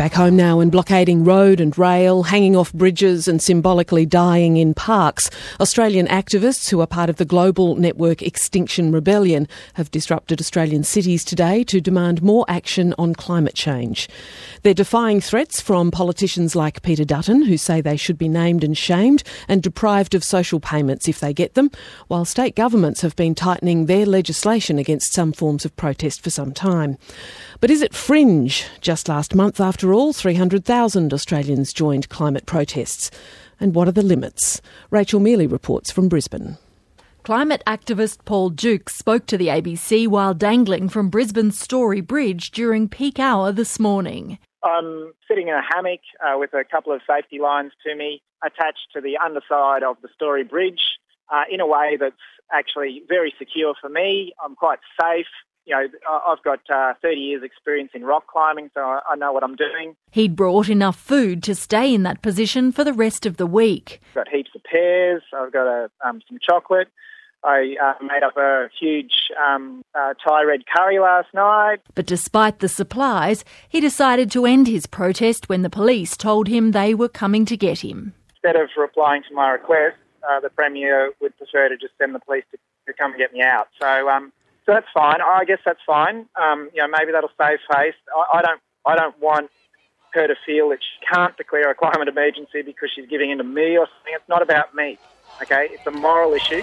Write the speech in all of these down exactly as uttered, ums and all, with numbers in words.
back home now and blockading road and rail, hanging off bridges and symbolically dying in parks. Australian activists who are part of the global network Extinction Rebellion have disrupted Australian cities today to demand more action on climate change. They're defying threats from politicians like Peter Dutton, who say they should be named and shamed and deprived of social payments if they get them, while state governments have been tightening their legislation against some forms of protest for some time. But is it fringe? Just last month, after all, three hundred thousand Australians joined climate protests. And what are the limits? Rachel Mealy reports from Brisbane. Climate activist Paul Dukes spoke to the A B C while dangling from Brisbane's Story Bridge during peak hour this morning. I'm sitting in a hammock uh, with a couple of safety lines to me attached to the underside of the Story Bridge uh, in a way that's actually very secure for me. I'm quite safe. You know, I've got uh, thirty years experience in rock climbing, so I know what I'm doing. He'd brought enough food to stay in that position for the rest of the week. I've got heaps of pears, I've got a, um, some chocolate. I uh, made up a huge um, uh, Thai red curry last night. But despite the supplies, he decided to end his protest when the police told him they were coming to get him. Instead of replying to my request, uh, the Premier would prefer to just send the police to, to come and get me out. So... Um, So that's fine. I guess that's fine. Um, you know, maybe that'll save face. I, I don't. I don't want her to feel that she can't declare a climate emergency because she's giving in to me or something. It's not about me. Okay, it's a moral issue.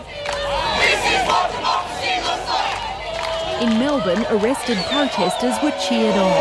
In Melbourne, arrested protesters were cheered on.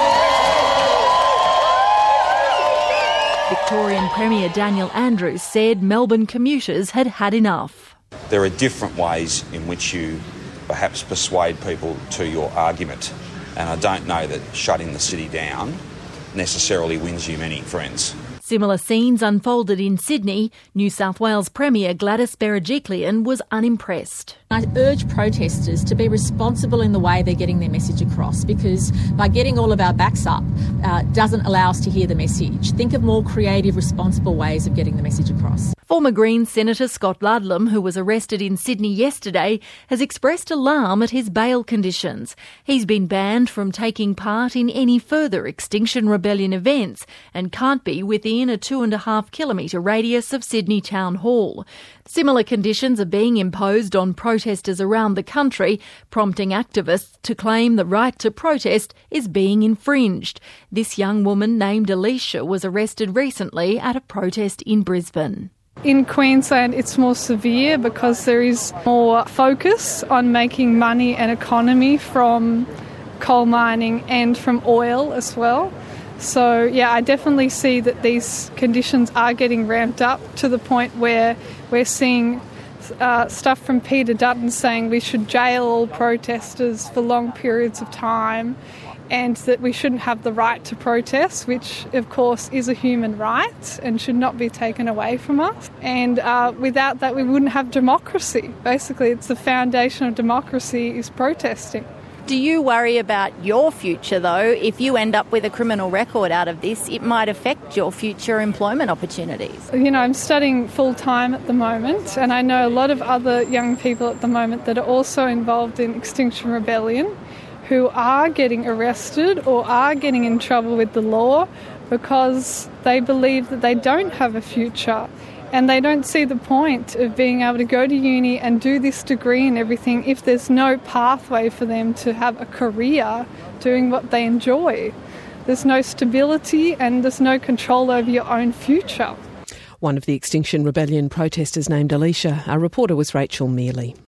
Victorian Premier Daniel Andrews said Melbourne commuters had had enough. There are different ways in which you perhaps persuade people to your argument. And I don't know that shutting the city down necessarily wins you many friends. Similar scenes unfolded in Sydney. New South Wales Premier Gladys Berejiklian was unimpressed. I urge protesters to be responsible in the way they're getting their message across, because by getting all of our backs up uh, doesn't allow us to hear the message. Think of more creative, responsible ways of getting the message across. Former Greens Senator Scott Ludlam, who was arrested in Sydney yesterday, has expressed alarm at his bail conditions. He's been banned from taking part in any further Extinction Rebellion events and can't be within a two and a half kilometre radius of Sydney Town Hall. Similar conditions are being imposed on protesters around the country, prompting activists to claim the right to protest is being infringed. This young woman named Alicia was arrested recently at a protest in Brisbane. In Queensland, it's more severe because there is more focus on making money and economy from coal mining and from oil as well. So, yeah, I definitely see that these conditions are getting ramped up to the point where we're seeing uh, stuff from Peter Dutton saying we should jail all protesters for long periods of time and that we shouldn't have the right to protest, which, of course, is a human right and should not be taken away from us. And uh, without that, we wouldn't have democracy. Basically, it's the foundation of democracy is protesting. Do you worry about your future, though? If you end up with a criminal record out of this, it might affect your future employment opportunities. You know, I'm studying full-time at the moment, and I know a lot of other young people at the moment that are also involved in Extinction Rebellion who are getting arrested or are getting in trouble with the law because they believe that they don't have a future. And they don't see the point of being able to go to uni and do this degree and everything if there's no pathway for them to have a career doing what they enjoy. There's no stability and there's no control over your own future. One of the Extinction Rebellion protesters named Alicia. Our reporter was Rachel Mealy.